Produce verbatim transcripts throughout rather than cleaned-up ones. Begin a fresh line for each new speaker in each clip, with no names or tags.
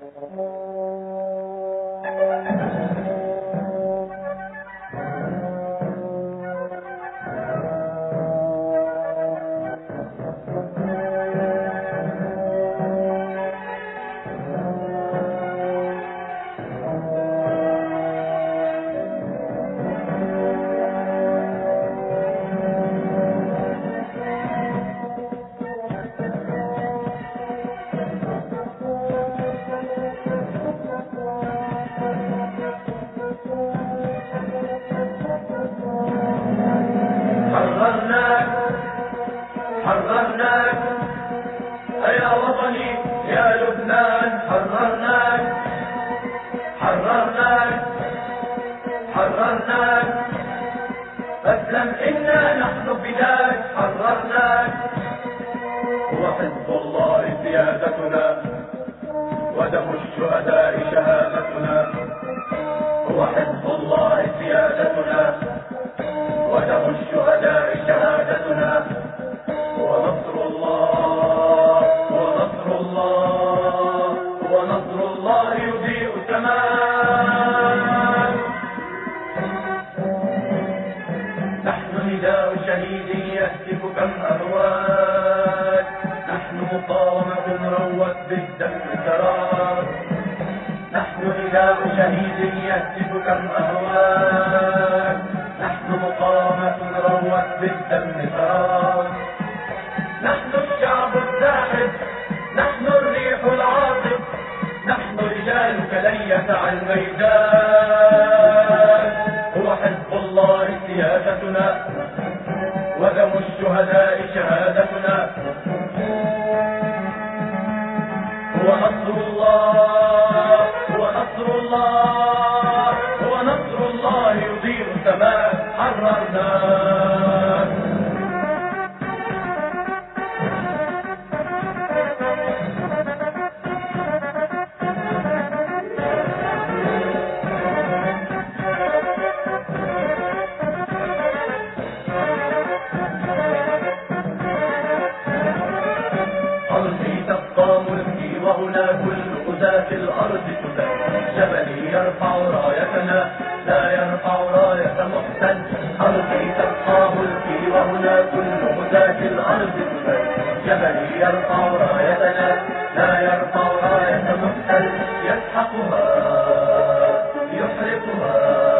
حررناك يا وطني يا لبنان، حررناك حررناك حررناك، فاسلم إنا نحن فداك، حررناك. هو حزب الله سيادتنا ودم الشهداء شهادتنا، هو حزب الله سيادتنا ودم الشهداء شهادتنا، هو نصر الله هو نصر الله هو نصر الله يضيء السماء. نحن نداء شهيد يهتف كم أهواك، نحن مقاومة روت بالدم سرار، نحن نداء شهيد يهتف كم أهواك، نحن مقاومة روت بالدم سرار، نحن الشعب الزاحف، نحن الريح العاصف، نحن رجالك لن يسع الميدان. هو حزب الله سيادتنا ودم الشهداء شهادتنا، هو نصر الله هو نصر الله هو نصر الله يضيء السماء، حررناك. وهنا كل غزاة الأرض تبان، جبلي يرفع رايتنا لا يرفع راية محسن، أرضي تبقى ملكي وهنا كل غزاة الأرض تبان، جبلي يرفع رايتنا لا يرفع راية محسن، يسحقها يحرقها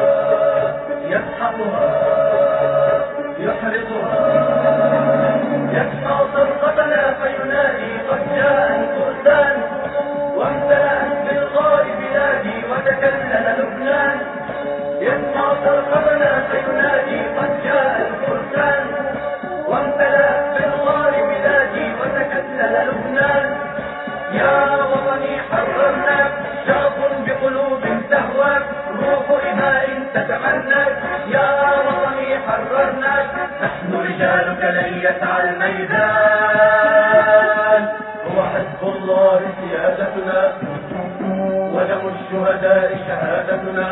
يسحقها يحرقها، يسمع صرختنا فينادي قد جاء الفرسان، وامتلأت بالغار بلادي وتكلل لبنان، يسمع صرختنا فينادي قد جاء الفرسان، وامتلأت بالغار بلادي وتكلل لبنان. يا وطني حررناك، شرف بقلوب تهواك، روح إماء تتمناك، يا وطني حررناك، نحن رجالك لن يسع الميدان. هو حزب الله سيادتنا ودم الشهداء شهادتنا،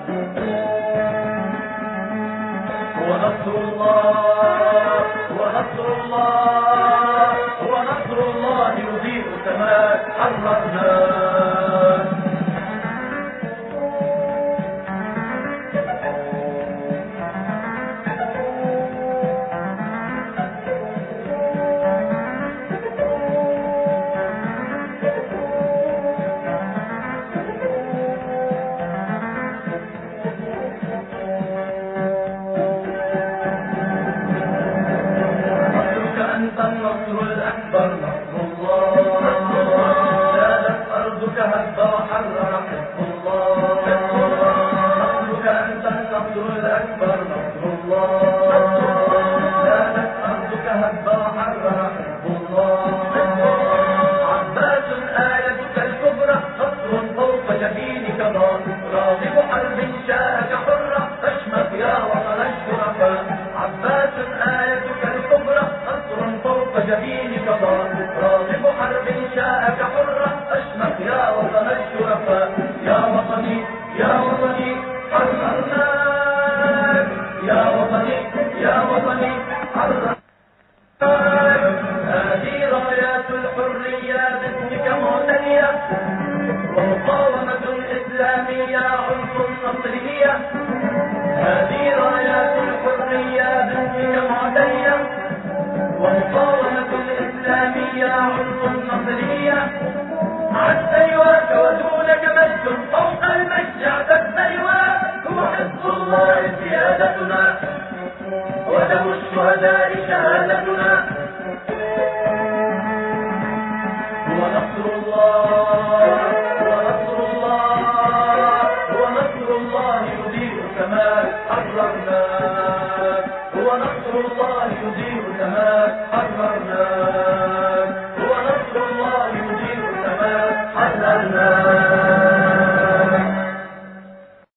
هو نصر الله هو نصر الله هو نصر الله يضيء السماء، حررناك. النصر الأكبر نصر الله، زادت أرضك هبا وحرر حزب الله، نصرك أنت النصر الأكبر نصر الله، زادت أرضك هبا وحرر حزب الله، عباس آيتك الكبرى نصر فوق جبينك ضاء، راغب حرب شاءك حرة تشمخ يا وطن الشرفاء، عباس آيتك الكبرى فوق جبينك ضاء، راغب حرب شاءك حرة أشمخ يا وطن الشرفاء. يا وطني يا وطني حررناك، يا وطني يا وطني حررناك، هذه رايات الحرية باسمك معتنية. الوطنية. هذه رايات الحرية باسمك معتلية، ومقاومة الإسلامية عنف النصرية. عن سيواك ودونك مجد فوق المجد اعتد سيواك. هو حزب الله سيادتنا، ودم الشهداء شهادتنا. هو نصر الله، هو نصر الله، هو نصر الله يضيء كما حررنا. هو نصر الله